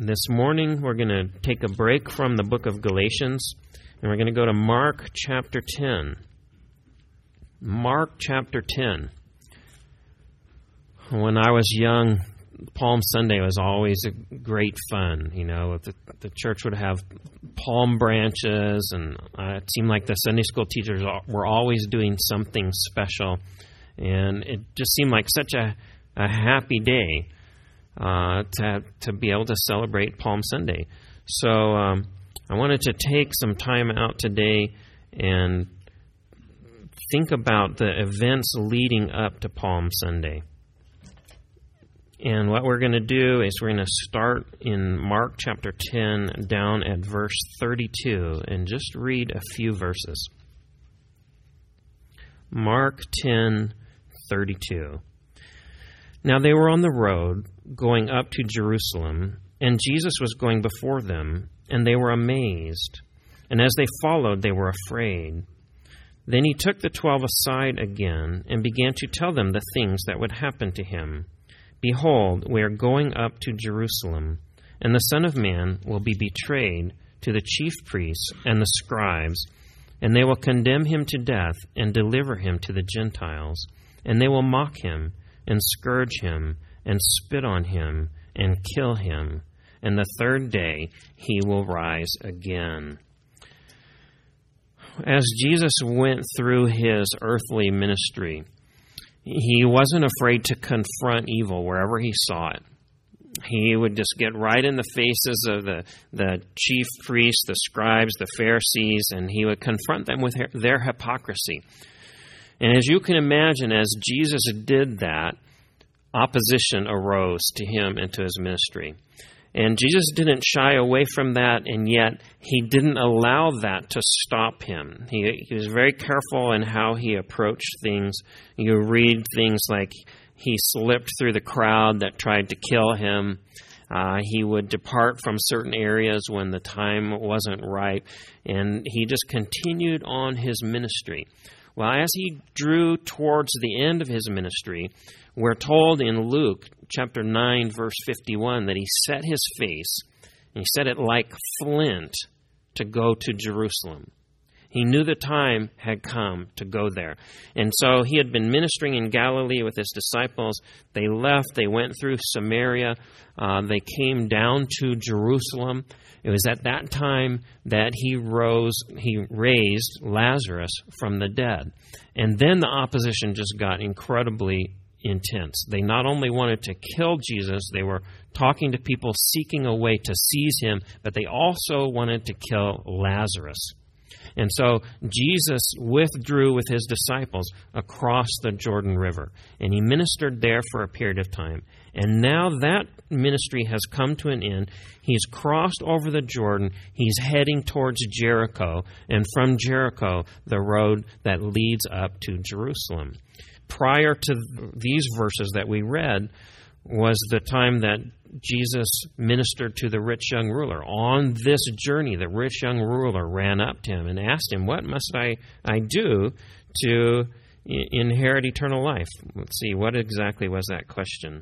This morning we're going to take a break from the book of Galatians, and we're going to go to Mark chapter 10. Mark chapter 10. When I was young, Palm Sunday was always a great fun. You know, the church would have palm branches, and it seemed like the Sunday school teachers were always doing something special. And it just seemed like such a happy day to be able to celebrate Palm Sunday. So I wanted to take some time out today and think about the events leading up to Palm Sunday. And what we're going to do is we're going to start in Mark chapter 10 down at verse 32 and just read a few verses. Mark 10:32. Now they were on the road going up to Jerusalem, and Jesus was going before them, and they were amazed. And as they followed, they were afraid. Then he took the 12 aside again and began to tell them the things that would happen to him. Behold, we are going up to Jerusalem, and the Son of Man will be betrayed to the chief priests and the scribes, and they will condemn him to death and deliver him to the Gentiles. And they will mock him and scourge him and spit on him and kill him. And the third day he will rise again. As Jesus went through his earthly ministry, he wasn't afraid to confront evil wherever he saw it. He would just get right in the faces of the chief priests, the scribes, the Pharisees, and he would confront them with their hypocrisy. And as you can imagine, as Jesus did that, opposition arose to him and to his ministry. And Jesus didn't shy away from that, and yet he didn't allow that to stop him. He was very careful in how he approached things. You read things like he slipped through the crowd that tried to kill him. He would depart from certain areas when the time wasn't right, and he just continued on his ministry. Well, as he drew towards the end of his ministry, we're told in Luke chapter 9, verse 51, that he set his face, and he set it like flint, to go to Jerusalem. He knew the time had come to go there. And so he had been ministering in Galilee with his disciples. They left. They went through Samaria. They came down to Jerusalem. It was at that time that he raised Lazarus from the dead. And then the opposition just got incredibly intense. They not only wanted to kill Jesus, they were talking to people seeking a way to seize him, but they also wanted to kill Lazarus. And so Jesus withdrew with his disciples across the Jordan River, and he ministered there for a period of time. And now that ministry has come to an end. He's crossed over the Jordan. He's heading towards Jericho, and from Jericho, the road that leads up to Jerusalem. Prior to these verses that we read was the time that Jesus ministered to the rich young ruler. On this journey, the rich young ruler ran up to him and asked him, "What must I do to inherit eternal life?" Let's see, what exactly was that question?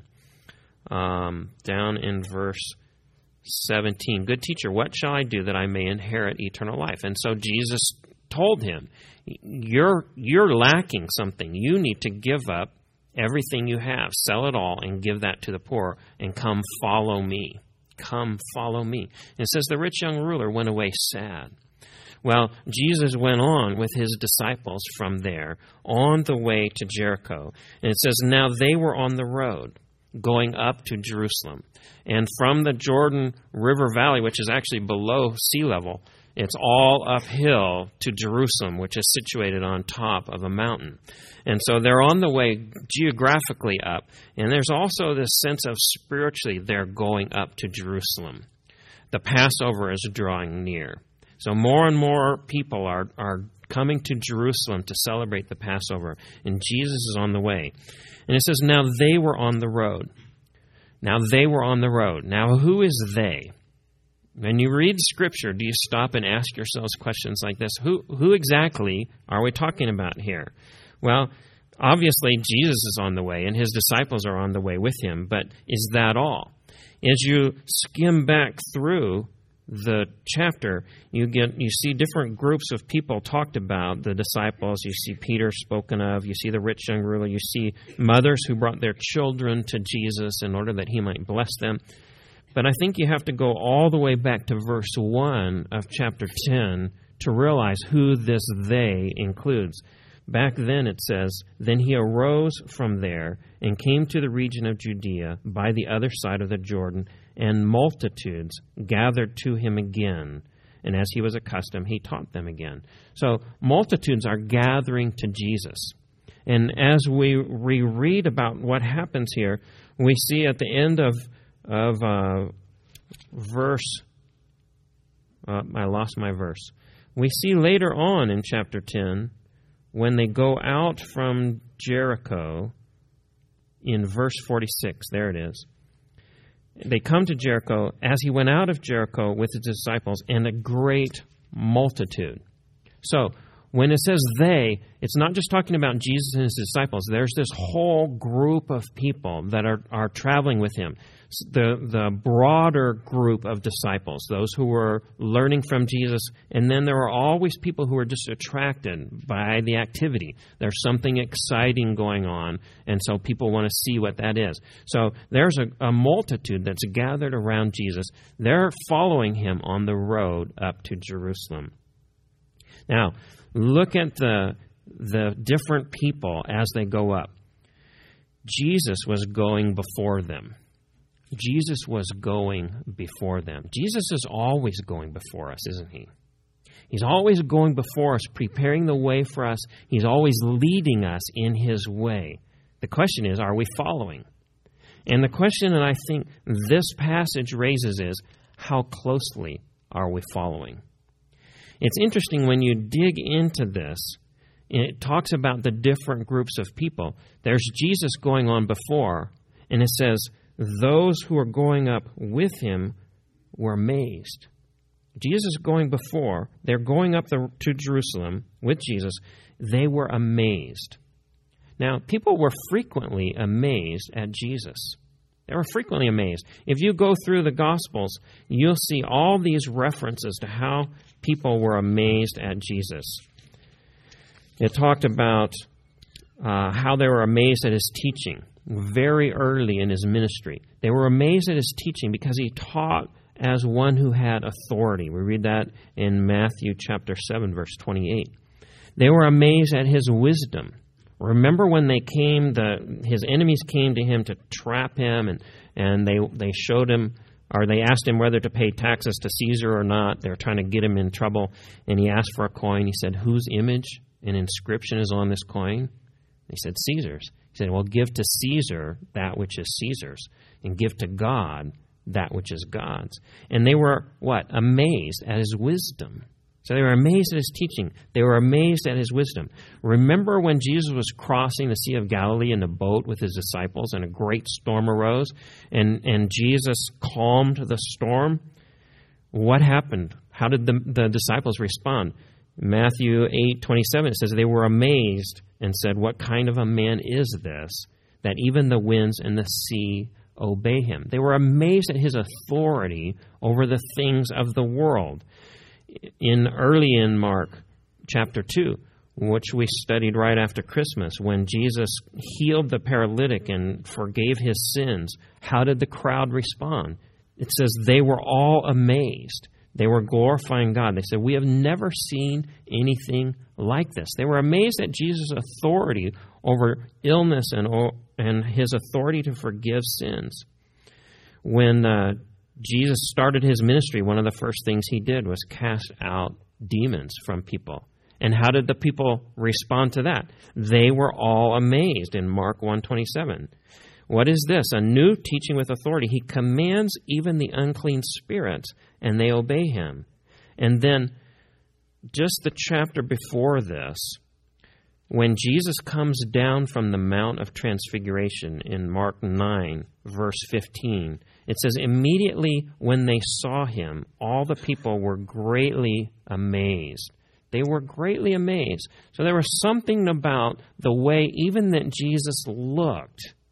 Down in verse 17, "Good teacher, what shall I do that I may inherit eternal life?" And so Jesus told him, you're lacking something. You need to give up everything you have, sell it all, and give that to the poor, and come follow me. Come follow me. And it says the rich young ruler went away sad. Well, Jesus went on with his disciples from there on the way to Jericho. And it says, now they were on the road going up to Jerusalem. And from the Jordan River Valley, which is actually below sea level, it's all uphill to Jerusalem, which is situated on top of a mountain. And so they're on the way geographically up. And there's also this sense of spiritually they're going up to Jerusalem. The Passover is drawing near. So more and more people are coming to Jerusalem to celebrate the Passover. And Jesus is on the way. And it says, now they were on the road. Now they were on the road. Now who is they? When you read Scripture, do you stop and ask yourselves questions like this? Who exactly are we talking about here? Well, obviously Jesus is on the way and his disciples are on the way with him, but is that all? As you skim back through the chapter, you see different groups of people talked about. The disciples, you see Peter spoken of, you see the rich young ruler, you see mothers who brought their children to Jesus in order that he might bless them. But I think you have to go all the way back to verse 1 of chapter 10 to realize who this they includes. Back then it says, "Then he arose from there and came to the region of Judea by the other side of the Jordan, and multitudes gathered to him again. And as he was accustomed, he taught them again." So multitudes are gathering to Jesus. And as we reread about what happens here, we see at the end of verse, I lost my verse. We see later on in chapter 10, when they go out from Jericho, in verse 46, there it is. They come to Jericho, as he went out of Jericho with his disciples and a great multitude. So, when it says they, it's not just talking about Jesus and his disciples. There's this whole group of people that are traveling with him. The broader group of disciples, those who were learning from Jesus, and then there are always people who are just attracted by the activity. There's something exciting going on, and so people want to see what that is. So there's a multitude that's gathered around Jesus. They're following him on the road up to Jerusalem. Now, look at the different people as they go up. Jesus was going before them. Jesus was going before them. Jesus is always going before us, isn't he? He's always going before us, preparing the way for us. He's always leading us in his way. The question is, are we following? And the question that I think this passage raises is, how closely are we following? It's interesting when you dig into this, it talks about the different groups of people. There's Jesus going on before, and it says, those who are going up with him were amazed. Jesus going before, they're going up to Jerusalem with Jesus, they were amazed. Now, people were frequently amazed at Jesus. They were frequently amazed. If you go through the Gospels, you'll see all these references to how people were amazed at Jesus. It talked about how they were amazed at his teaching very early in his ministry. They were amazed at his teaching because he taught as one who had authority. We read that in Matthew chapter 7, verse 28. They were amazed at his wisdom. Remember when his enemies came to him to trap him, and they showed him, or they asked him whether to pay taxes to Caesar or not. They were trying to get him in trouble, and he asked for a coin. He said, "Whose image and inscription is on this coin?" He said, "Caesar's." He said, "Well, give to Caesar that which is Caesar's, and give to God that which is God's." And they were, what? Amazed at his wisdom. So they were amazed at his teaching. They were amazed at his wisdom. Remember when Jesus was crossing the Sea of Galilee in a boat with his disciples, and a great storm arose, and Jesus calmed the storm? What happened? How did the disciples respond? Matthew 8:27, it says, they were amazed and said, "What kind of a man is this, that even the winds and the sea obey him?" They were amazed at his authority over the things of the world. Early in Mark chapter 2, which we studied right after Christmas, when Jesus healed the paralytic and forgave his sins, how did the crowd respond? It says they were all amazed. They were glorifying God. They said, "We have never seen anything like this." They were amazed at Jesus' authority over illness and his authority to forgive sins. When Jesus started his ministry, one of the first things he did was cast out demons from people. And how did the people respond to that? They were all amazed in Mark 1:27. What is this? A new teaching with authority. He commands even the unclean spirits, and they obey him. And then, just the chapter before this, when Jesus comes down from the Mount of Transfiguration in Mark 9, verse 15, it says, immediately when they saw him, all the people were greatly amazed. They were greatly amazed. So there was something about the way even that Jesus looked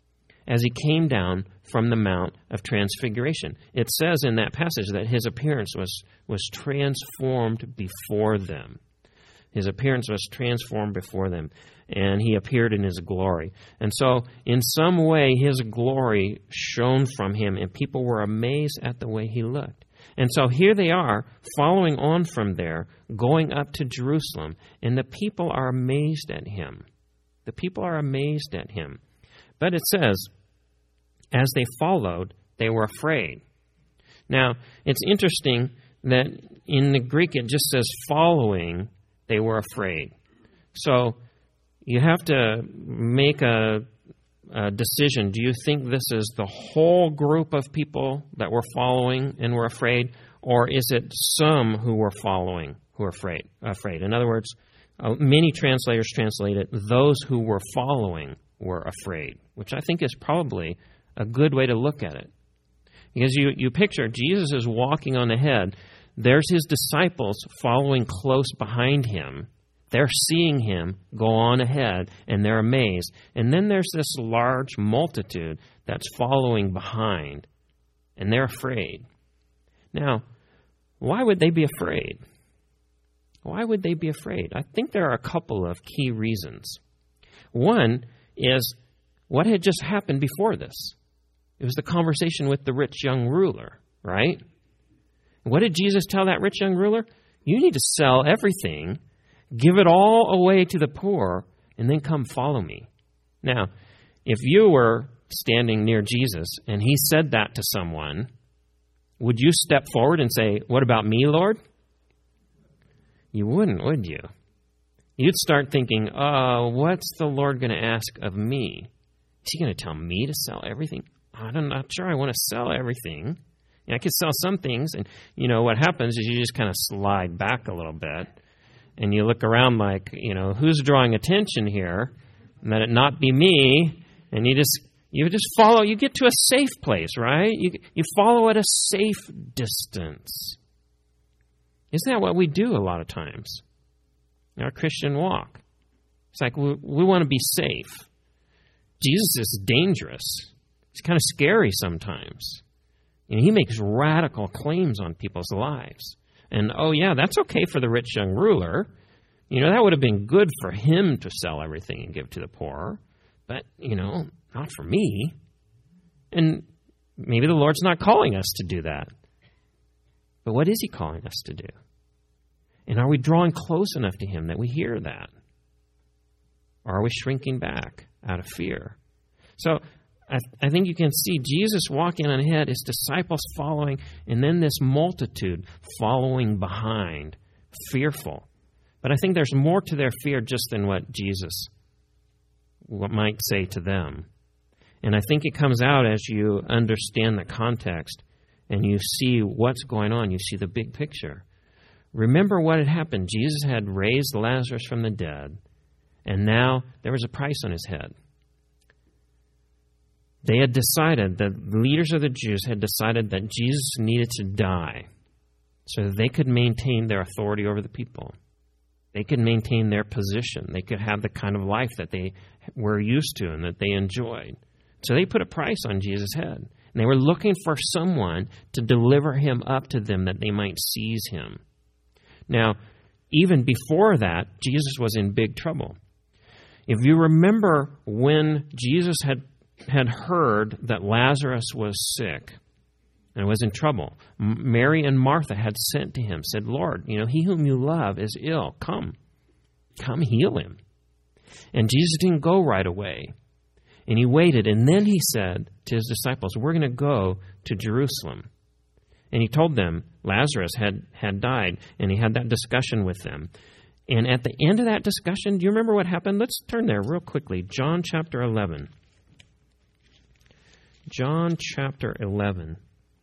as he came down from the Mount of Transfiguration. It says in that passage that his appearance was transformed before them. His appearance was transformed before them, and he appeared in his glory. And so, in some way, his glory shone from him, and people were amazed at the way he looked. And so here they are, following on from there, going up to Jerusalem, and the people are amazed at him. The people are amazed at him. But it says, as they followed, they were afraid. Now, it's interesting that in the Greek it just says following, they were afraid. So you have to make a decision. Do you think this is the whole group of people that were following and were afraid, or is it some who were following who were afraid? In other words, many translators translate it, those who were following were afraid, which I think is probably a good way to look at it. Because you picture Jesus is walking on ahead. There's his disciples following close behind him. They're seeing him go on ahead, and they're amazed. And then there's this large multitude that's following behind, and they're afraid. Now, why would they be afraid? Why would they be afraid? I think there are a couple of key reasons. One is what had just happened before this. It was the conversation with the rich young ruler, right? What did Jesus tell that rich young ruler? You need to sell everything, give it all away to the poor, and then come follow me. Now, if you were standing near Jesus and he said that to someone, would you step forward and say, what about me, Lord? You wouldn't, would you? You'd start thinking, what's the Lord going to ask of me? Is he going to tell me to sell everything? I'm not sure I want to sell everything. I could sell some things, and what happens is you just kind of slide back a little bit, and you look around like, who's drawing attention here? And that it not be me, and you just follow. You get to a safe place, right? You follow at a safe distance. Isn't that what we do a lot of times in our Christian walk? It's like we want to be safe. Jesus is dangerous. He's kind of scary sometimes. He makes radical claims on people's lives. And, that's okay for the rich young ruler. That would have been good for him to sell everything and give to the poor. But, not for me. And maybe the Lord's not calling us to do that. But what is he calling us to do? And are we drawing close enough to him that we hear that? Or are we shrinking back out of fear? So I think you can see Jesus walking on ahead, his disciples following, and then this multitude following behind, fearful. But I think there's more to their fear just than what Jesus might say to them. And I think it comes out as you understand the context and you see what's going on. You see the big picture. Remember what had happened. Jesus had raised Lazarus from the dead, and now there was a price on his head. They had decided, the leaders of the Jews had decided that Jesus needed to die so that they could maintain their authority over the people. They could maintain their position. They could have the kind of life that they were used to and that they enjoyed. So they put a price on Jesus' head. And they were looking for someone to deliver him up to them that they might seize him. Now, even before that, Jesus was in big trouble. If you remember when Jesus had heard that Lazarus was sick and was in trouble, Mary and Martha had sent to him, said, Lord, he whom you love is ill. Come heal him. And Jesus didn't go right away. And he waited, and then he said to his disciples, we're going to go to Jerusalem. And he told them Lazarus had died, and he had that discussion with them. And at the end of that discussion, do you remember what happened? Let's turn there real quickly. John chapter 11. John chapter 11.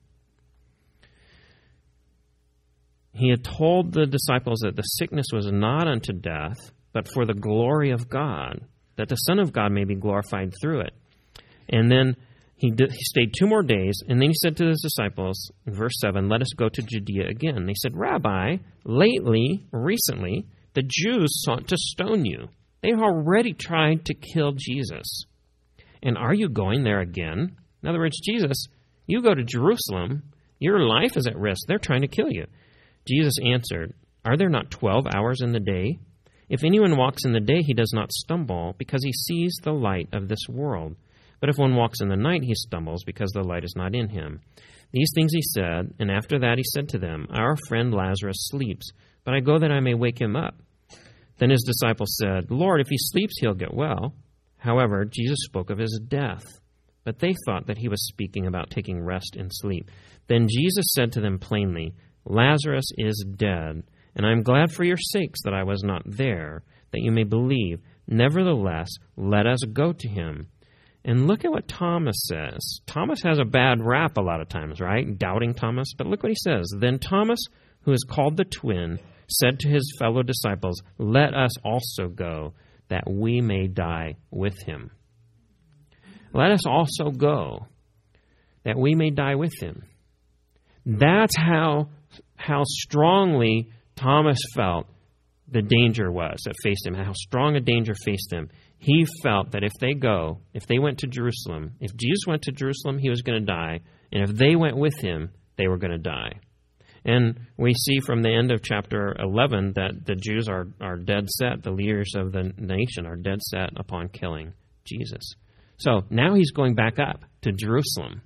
He had told the disciples that the sickness was not unto death, but for the glory of God, that the Son of God may be glorified through it. And then he stayed 2 more days, and then he said to his disciples, in verse 7, let us go to Judea again. They said, Rabbi, recently, the Jews sought to stone you. They already tried to kill Jesus. And are you going there again? In other words, Jesus, you go to Jerusalem. Your life is at risk. They're trying to kill you. Jesus answered, are there not 12 hours in the day? If anyone walks in the day, he does not stumble, because he sees the light of this world. But if one walks in the night, he stumbles, because the light is not in him. These things he said, and after that he said to them, our friend Lazarus sleeps, but I go that I may wake him up. Then his disciples said, Lord, if he sleeps, he'll get well. However, Jesus spoke of his death, but they thought that he was speaking about taking rest in sleep. Then Jesus said to them plainly, Lazarus is dead, and I am glad for your sakes that I was not there, that you may believe. Nevertheless, let us go to him. And look at what Thomas says. Thomas has a bad rap a lot of times, right? Doubting Thomas. But look what he says. Then Thomas, who is called the twin, said to his fellow disciples, let us also go, that we may die with him. Let us also go, that we may die with him. That's how strongly Thomas felt the danger was that faced him, how strong a danger faced him. He felt that if they went to Jerusalem, if Jesus went to Jerusalem, he was going to die. And if they went with him, they were going to die. And we see from the end of chapter 11 that the Jews are dead set, the leaders of the nation are dead set upon killing Jesus. So now he's going back up to Jerusalem.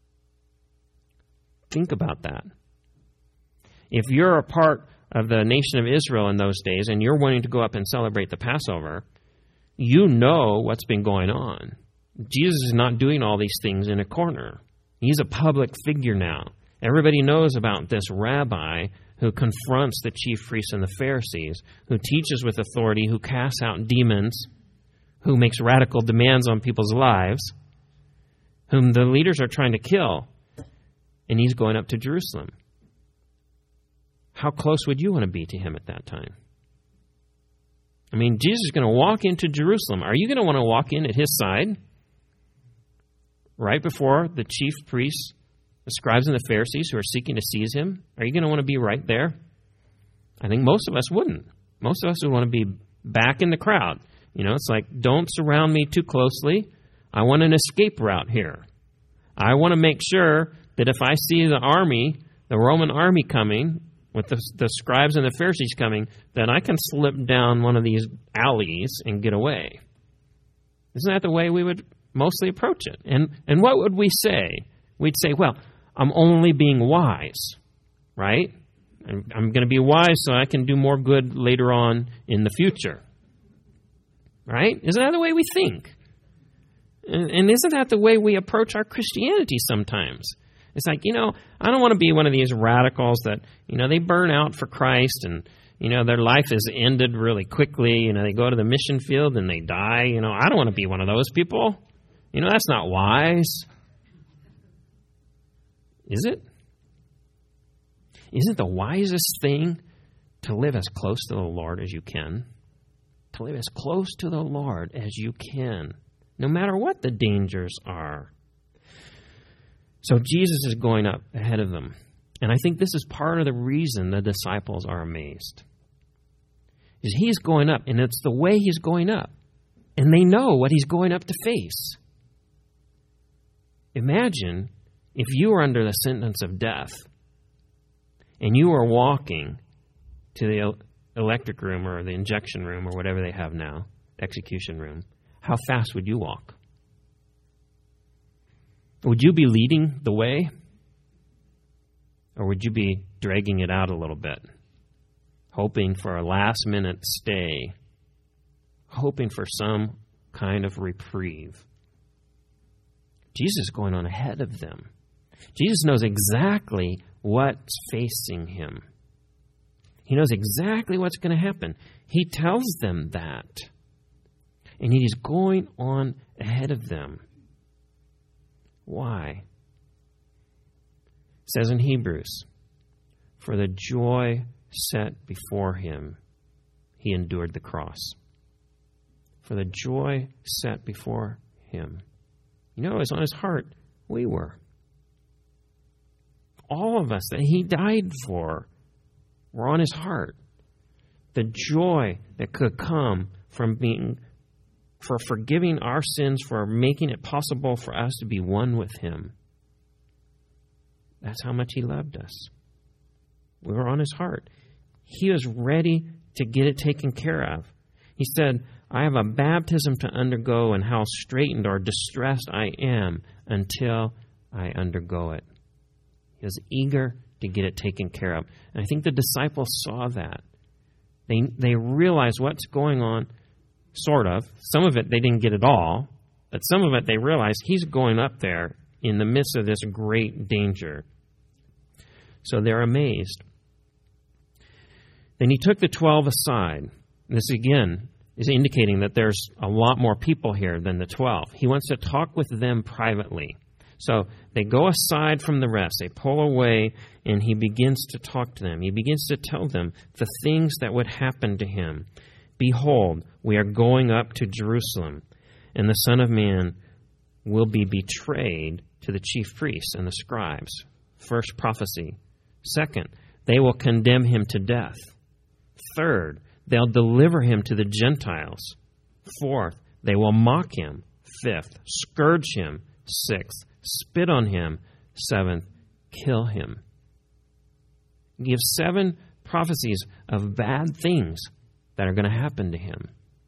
Think about that. If you're a part of the nation of Israel in those days and you're wanting to go up and celebrate the Passover, you know what's been going on. Jesus is not doing all these things in a corner. He's a public figure now. Everybody knows about this rabbi who confronts the chief priests and the Pharisees, who teaches with authority, who casts out demons, who makes radical demands on people's lives, whom the leaders are trying to kill. And he's going up to Jerusalem. How close would you want to be to him at that time? I mean, Jesus is going to walk into Jerusalem. Are you going to want to walk in at his side? Right before the chief priests, the scribes and the Pharisees who are seeking to seize him? Are you going to want to be right there? I think most of us wouldn't. Most of us would want to be back in the crowd. You know, it's like, don't surround me too closely. I want an escape route here. I want to make sure that if I see the army, the Roman army coming, with the scribes and the Pharisees coming, then I can slip down one of these alleys and get away. Isn't that the way we would mostly approach it? And what would we say? We'd say, well, I'm only being wise, right? I'm going to be wise so I can do more good later on in the future. Right? Isn't that the way we think? And isn't that the way we approach our Christianity sometimes? It's like, I don't want to be one of these radicals that, they burn out for Christ and, their life is ended really quickly. They go to the mission field and they die. I don't want to be one of those people. That's not wise. Is it? Isn't the wisest thing to live as close to the Lord as you can? To live as close to the Lord as you can, no matter what the dangers are. So Jesus is going up ahead of them. And I think this is part of the reason the disciples are amazed. Is he's going up, and it's the way he's going up. And they know what he's going up to face. Imagine if you were under the sentence of death and you were walking to the electric room or the injection room or whatever they have now, execution room. How fast would you walk? Would you be leading the way? Or would you be dragging it out a little bit? Hoping for a last-minute stay. Hoping for some kind of reprieve. Jesus is going on ahead of them. Jesus knows exactly what's facing him. He knows exactly what's going to happen. He tells them that. And he's going on ahead of them. Why? It says in Hebrews, for the joy set before him, he endured the cross. For the joy set before him. It was on his heart. We were. All of us that he died for were on his heart. The joy that could come from being for forgiving our sins, for making it possible for us to be one with him. That's how much he loved us. We were on his heart. He was ready to get it taken care of. He said, I have a baptism to undergo, and how straitened or distressed I am until I undergo it. He was eager to get it taken care of. And I think the disciples saw that. They realized what's going on, sort of. Some of it they didn't get at all, but some of it they realized he's going up there in the midst of this great danger. So they're amazed. Then he took the 12 aside. This again is indicating that there's a lot more people here than the 12. He wants to talk with them privately. So they go aside from the rest. They pull away, and he begins to talk to them. He begins to tell them the things that would happen to him. Behold, we are going up to Jerusalem, and the Son of Man will be betrayed to the chief priests and the scribes. First prophecy. Second, they will condemn him to death. Third, they'll deliver him to the Gentiles. Fourth, they will mock him. Fifth, scourge him. Sixth, spit on him. Seventh, kill him. He gives 7 prophecies of bad things that are going to happen to him.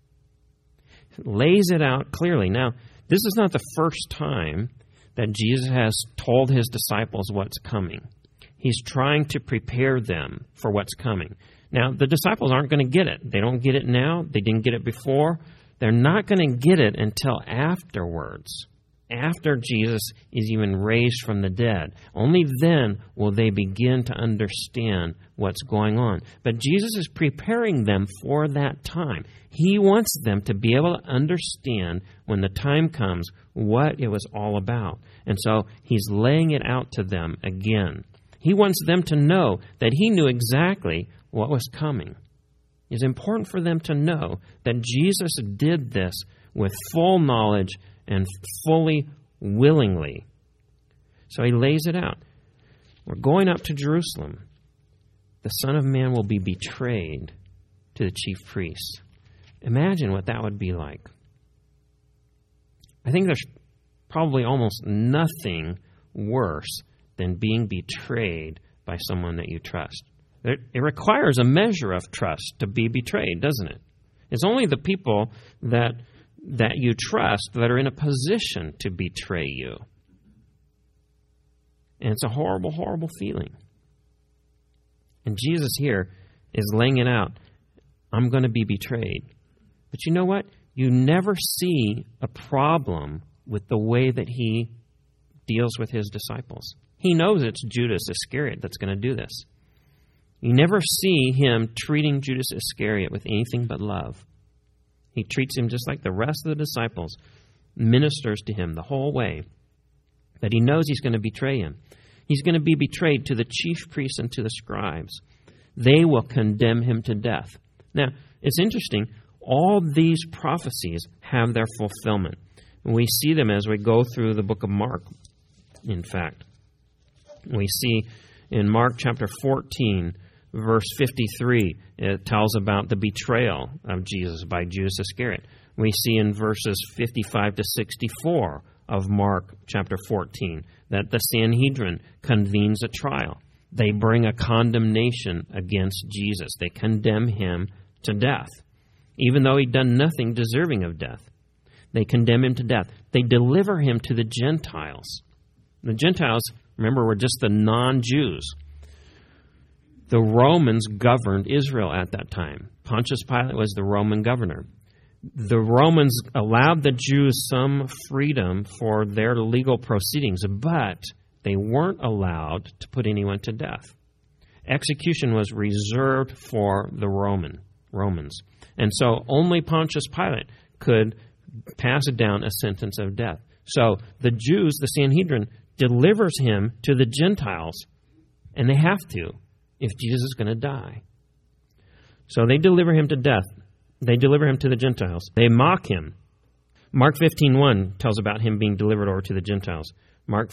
Lays it out clearly. Now, this is not the first time that Jesus has told his disciples what's coming. He's trying to prepare them for what's coming. Now, the disciples aren't going to get it. They don't get it now. They didn't get it before. They're not going to get it until afterwards, after Jesus is even raised from the dead. Only then will they begin to understand what's going on. But Jesus is preparing them for that time. He wants them to be able to understand when the time comes what it was all about. And so he's laying it out to them again. He wants them to know that he knew exactly what was coming. It's important for them to know that Jesus did this with full knowledge and fully willingly. So he lays it out. We're going up to Jerusalem. The Son of Man will be betrayed to the chief priests. Imagine what that would be like. I think there's probably almost nothing worse than being betrayed by someone that you trust. It requires a measure of trust to be betrayed, doesn't it? It's only the people that you trust that are in a position to betray you. And it's a horrible, horrible feeling. And Jesus here is laying it out. I'm going to be betrayed. But you know what? You never see a problem with the way that he deals with his disciples. He knows it's Judas Iscariot that's going to do this. You never see him treating Judas Iscariot with anything but love. He treats him just like the rest of the disciples, ministers to him the whole way, that he knows he's going to betray him. He's going to be betrayed to the chief priests and to the scribes. They will condemn him to death. Now, it's interesting. All these prophecies have their fulfillment. We see them as we go through the book of Mark, in fact. We see in Mark chapter 14, verse 53, it tells about the betrayal of Jesus by Judas Iscariot. We see in verses 55 to 64 of Mark chapter 14 that the Sanhedrin convenes a trial. They bring a condemnation against Jesus. They condemn him to death, even though he'd done nothing deserving of death. They condemn him to death. They deliver him to the Gentiles. The Gentiles, remember, were just the non-Jews. The Romans governed Israel at that time. Pontius Pilate was the Roman governor. The Romans allowed the Jews some freedom for their legal proceedings, but they weren't allowed to put anyone to death. Execution was reserved for the Romans. And so only Pontius Pilate could pass down a sentence of death. So the Jews, the Sanhedrin, delivers him to the Gentiles, and they have to if Jesus is going to die. So they deliver him to death. They deliver him to the Gentiles. They mock him. Mark 15:1 tells about him being delivered over to the Gentiles. Mark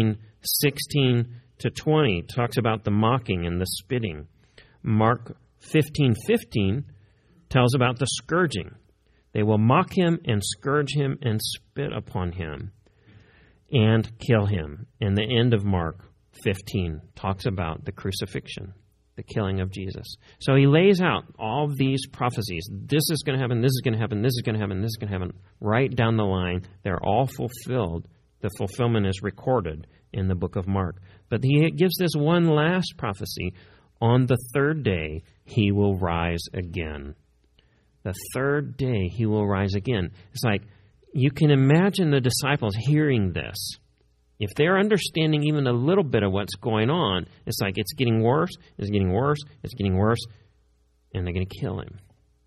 15:16 to 20 talks about the mocking and the spitting. Mark 15:15 tells about the scourging. They will mock him and scourge him and spit upon him and kill him. And the end of Mark 15 talks about the crucifixion, the killing of Jesus. So he lays out all of these prophecies. This is going to happen, this is going to happen, this is going to happen, this is going to happen. Right down the line, they're all fulfilled. The fulfillment is recorded in the book of Mark. But he gives this one last prophecy. On the third day, he will rise again. The third day, he will rise again. It's like, you can imagine the disciples hearing this. If they're understanding even a little bit of what's going on, it's like it's getting worse, it's getting worse, it's getting worse, and they're going to kill him.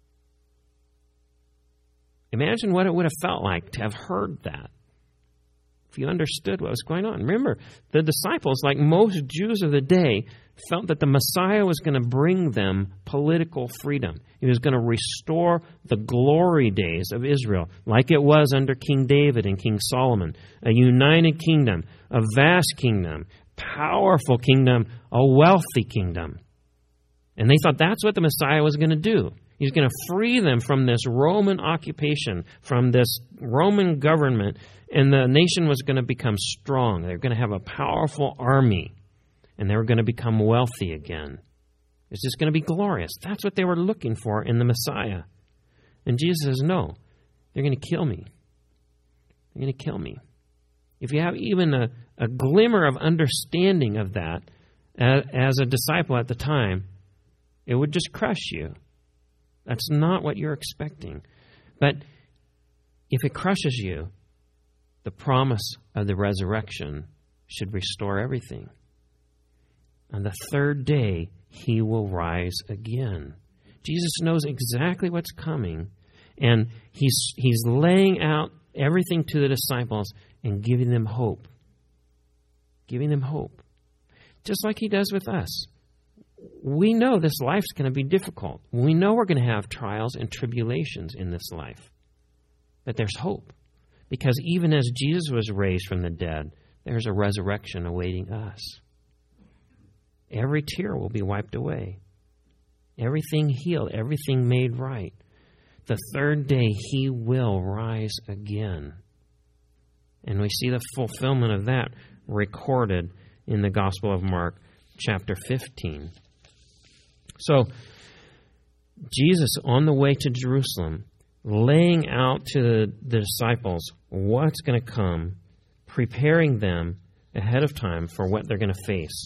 Imagine what it would have felt like to have heard that. If you understood what was going on. Remember, the disciples, like most Jews of the day, felt that the Messiah was going to bring them political freedom. He was going to restore the glory days of Israel, like it was under King David and King Solomon. A united kingdom, a vast kingdom, powerful kingdom, a wealthy kingdom. And they thought that's what the Messiah was going to do. He's going to free them from this Roman occupation, from this Roman government, and the nation was going to become strong. They were going to have a powerful army, and they were going to become wealthy again. It's just going to be glorious. That's what they were looking for in the Messiah. And Jesus says, no, they're going to kill me. They're going to kill me. If you have even a glimmer of understanding of that as a disciple at the time, it would just crush you. That's not what you're expecting. But if it crushes you, the promise of the resurrection should restore everything. On the third day, he will rise again. Jesus knows exactly what's coming, and he's laying out everything to the disciples and giving them hope. Giving them hope. Just like he does with us. We know this life's going to be difficult. We know we're going to have trials and tribulations in this life. But there's hope. Because even as Jesus was raised from the dead, there's a resurrection awaiting us. Every tear will be wiped away. Everything healed, everything made right. The third day, he will rise again. And we see the fulfillment of that recorded in the Gospel of Mark, chapter 15. So, Jesus, on the way to Jerusalem, laying out to the disciples what's going to come, preparing them ahead of time for what they're going to face.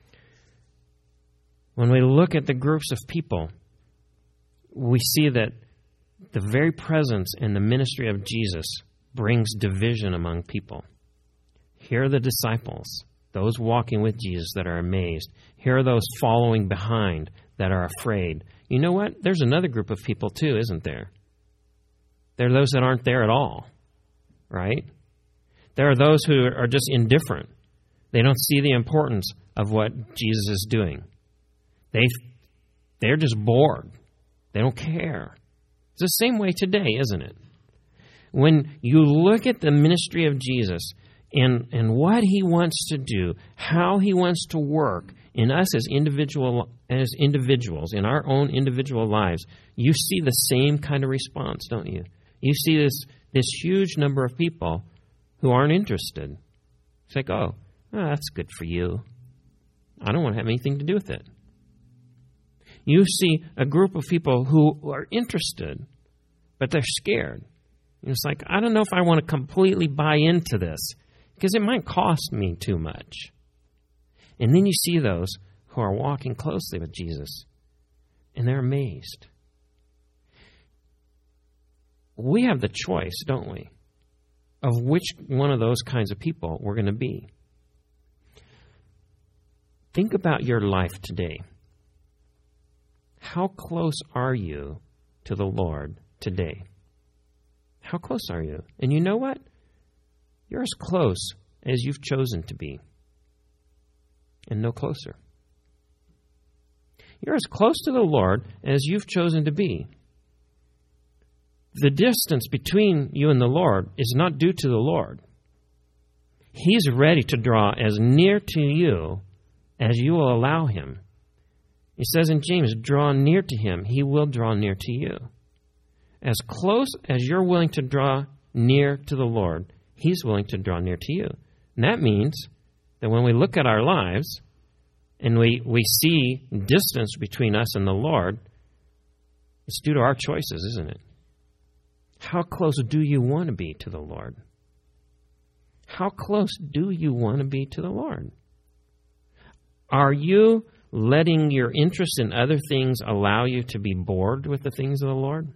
When we look at the groups of people, we see that the very presence and the ministry of Jesus brings division among people. Here are the disciples, those walking with Jesus that are amazed. Here are those following behind that are afraid. You know what? There's another group of people too, isn't there? There are those that aren't there at all, right? There are those who are just indifferent. They don't see the importance of what Jesus is doing. They're just bored. They don't care. It's the same way today, isn't it? When you look at the ministry of Jesus and what he wants to do, how he wants to work in us as individuals, in our own individual lives, you see the same kind of response, don't you? You see this huge number of people who aren't interested. It's like, oh, that's good for you. I don't want to have anything to do with it. You see a group of people who are interested, but they're scared. And it's like, I don't know if I want to completely buy into this because it might cost me too much. And then you see those who are walking closely with Jesus, and they're amazed. We have the choice, don't we, of which one of those kinds of people we're going to be. Think about your life today. How close are you to the Lord today? How close are you? And you know what? You're as close as you've chosen to be, and no closer. You're as close to the Lord as you've chosen to be. The distance between you and the Lord is not due to the Lord. He's ready to draw as near to you as you will allow him. He says in James, draw near to him, he will draw near to you. as close as you're willing to draw near to the Lord, He's willing to draw near to you. And that means that when we look at our lives and we see distance between us and the Lord, it's due to our choices, isn't it? How close do you want to be to the Lord? How close do you want to be to the Lord? Are you letting your interest in other things allow you to be bored with the things of the Lord?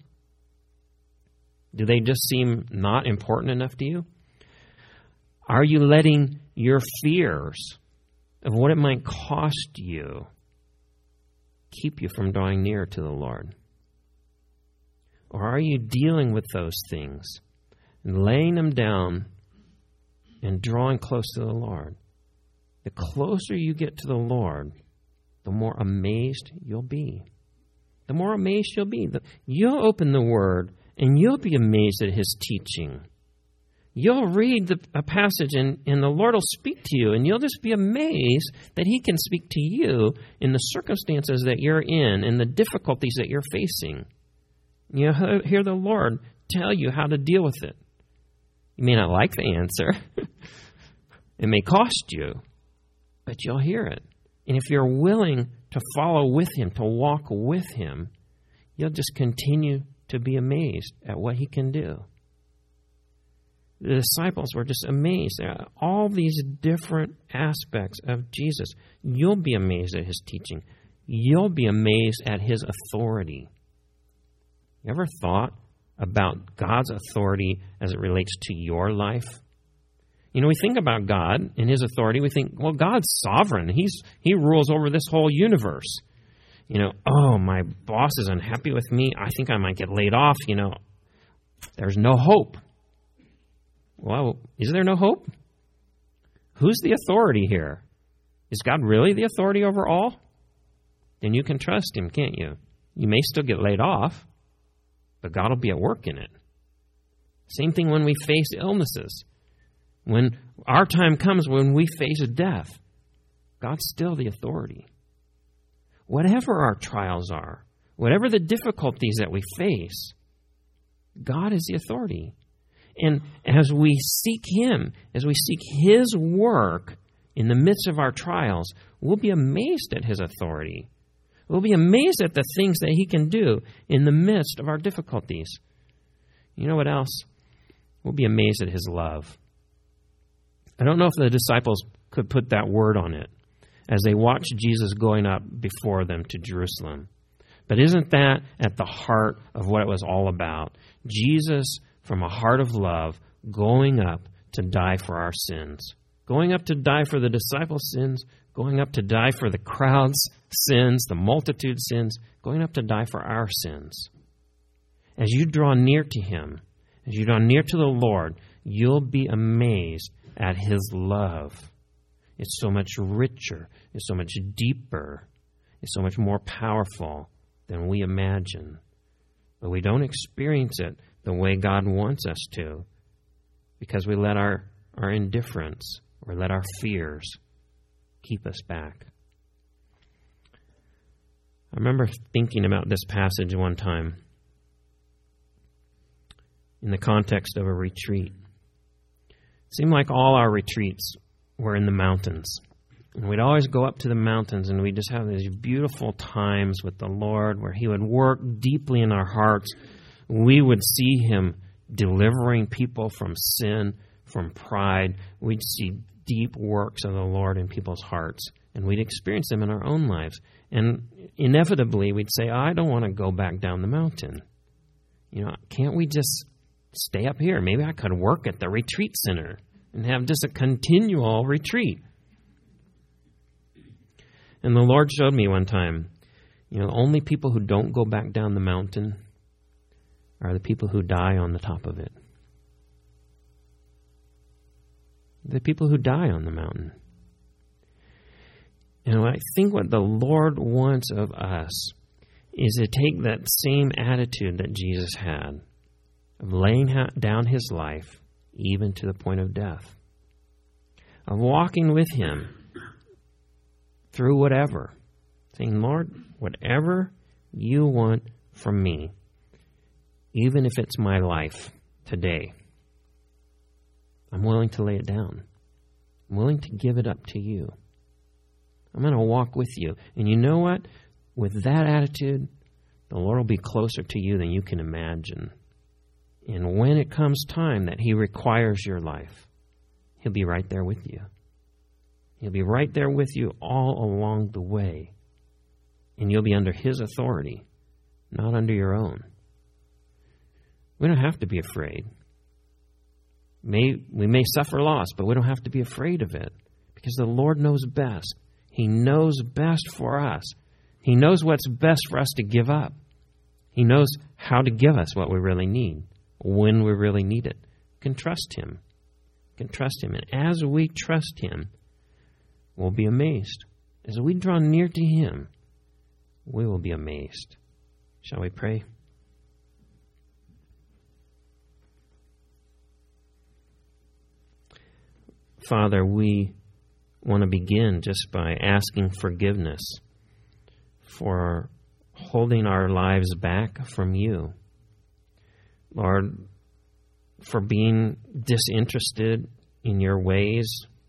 Do they just seem not important enough to you? Are you letting your fears of what it might cost you keep you from drawing near to the Lord? Or are you dealing with those things and laying them down and drawing close to the Lord? The closer you get to the Lord, the more amazed you'll be. The more amazed you'll be. You'll open the Word and you'll be amazed at His teaching. You'll read a passage and the Lord will speak to you, and you'll just be amazed that He can speak to you in the circumstances that you're in and the difficulties that you're facing. You'll hear the Lord tell you how to deal with it. You may not like the answer. It may cost you, but you'll hear it. And if you're willing to follow with Him, to walk with Him, you'll just continue to be amazed at what He can do. The disciples were just amazed at all these different aspects of Jesus. You'll be amazed at His teaching. You'll be amazed at His authority. You ever thought about God's authority as it relates to your life? You know, we think about God and His authority. We think, well, God's sovereign. He rules over this whole universe. You know, oh, my boss is unhappy with me. I think I might get laid off. You know, there's no hope. Well, is there no hope? Who's the authority here? Is God really the authority over all? Then you can trust Him, can't you? You may still get laid off, but God will be at work in it. Same thing when we face illnesses. When our time comes when we face death, God's still the authority. Whatever our trials are, whatever the difficulties that we face, God is the authority. And as we seek Him, as we seek His work in the midst of our trials, we'll be amazed at His authority. We'll be amazed at the things that He can do in the midst of our difficulties. You know what else? We'll be amazed at His love. I don't know if the disciples could put that word on it as they watched Jesus going up before them to Jerusalem. But isn't that at the heart of what it was all about? Jesus, from a heart of love, going up to die for our sins. Going up to die for the disciples' sins, going up to die for the crowd's sins, the multitude's sins, going up to die for our sins. As you draw near to Him, as you draw near to the Lord, you'll be amazed at His love. It's so much richer, it's so much deeper, it's so much more powerful than we imagine. But we don't experience it the way God wants us to because we let our indifference or let our fears keep us back. I remember thinking about this passage one time in the context of a retreat. It seemed like all our retreats were in the mountains. And we'd always go up to the mountains and we'd just have these beautiful times with the Lord where He would work deeply in our hearts. We would see Him delivering people from sin, from pride. We'd see deep works of the Lord in people's hearts, and we'd experience them in our own lives. And inevitably, we'd say, I don't want to go back down the mountain. You know, can't we just stay up here? Maybe I could work at the retreat center and have just a continual retreat. And the Lord showed me one time, you know, only people who don't go back down the mountain are the people who die on the top of it. The people who die on the mountain. And I think what the Lord wants of us is to take that same attitude that Jesus had of laying down His life even to the point of death, of walking with Him through whatever, saying, Lord, whatever You want from me, even if it's my life today, I'm willing to lay it down. I'm willing to give it up to you. I'm going to walk with you. And you know what? With that attitude, the Lord will be closer to you than you can imagine. And when it comes time that He requires your life, He'll be right there with you. He'll be right there with you all along the way. And you'll be under His authority, not under your own. We don't have to be afraid. We may suffer loss, but we don't have to be afraid of it because the Lord knows best. He knows best for us. He knows what's best for us to give up. He knows how to give us what we really need, when we really need it. You can trust Him. You can trust Him. And as we trust Him, we'll be amazed. As we draw near to Him, we will be amazed. Shall we pray? Father, we want to begin just by asking forgiveness for holding our lives back from you. Lord, for being disinterested in your ways,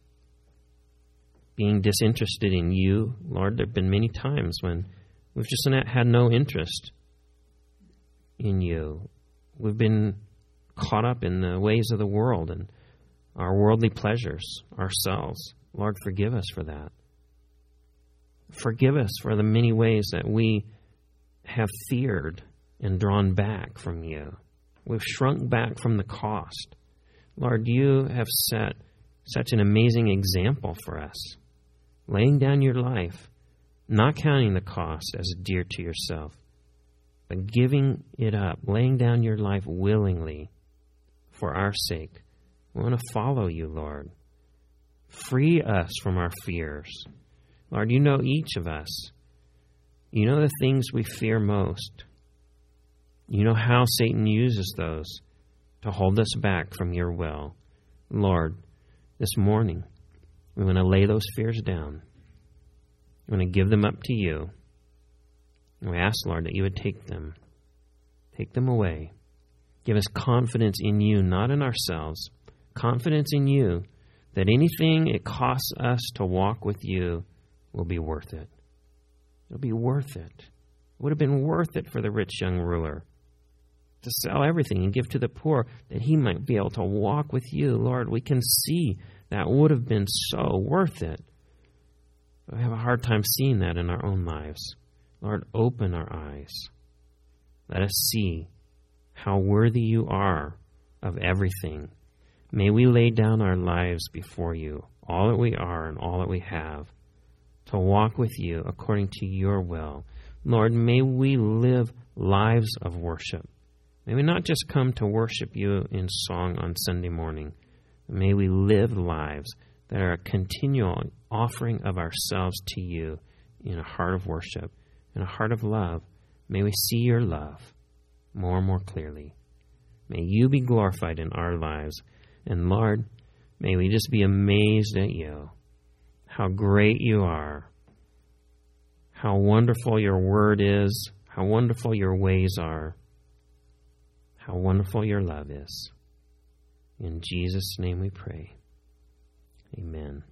being disinterested in you. Lord, there have been many times when we've just had no interest in you. We've been caught up in the ways of the world and our worldly pleasures ourselves. Lord, forgive us for that. Forgive us for the many ways that we have feared and drawn back from you. We've shrunk back from the cost. Lord, you have set such an amazing example for us, laying down your life, not counting the cost as dear to yourself, but giving it up, laying down your life willingly for our sake. We want to follow you, Lord. Free us from our fears. Lord, you know each of us. You know the things we fear most. You know how Satan uses those to hold us back from your will. Lord, this morning, we want to lay those fears down. We want to give them up to you. And we ask, Lord, that you would take them away. Give us confidence in you, not in ourselves. Confidence in you that anything it costs us to walk with you will be worth it. It'll be worth it. It would have been worth it for the rich young ruler to sell everything and give to the poor that he might be able to walk with you. Lord, we can see that would have been so worth it. But we have a hard time seeing that in our own lives. Lord, open our eyes. Let us see how worthy you are of everything. May we lay down our lives before you, all that we are and all that we have, to walk with you according to your will. Lord, may we live lives of worship. May we not just come to worship you in song on Sunday morning. May we live lives that are a continual offering of ourselves to you in a heart of worship, in a heart of love. May we see your love more and more clearly. May you be glorified in our lives. And Lord, may we just be amazed at you, how great you are, how wonderful your word is, how wonderful your ways are, how wonderful your love is. In Jesus' name we pray. Amen.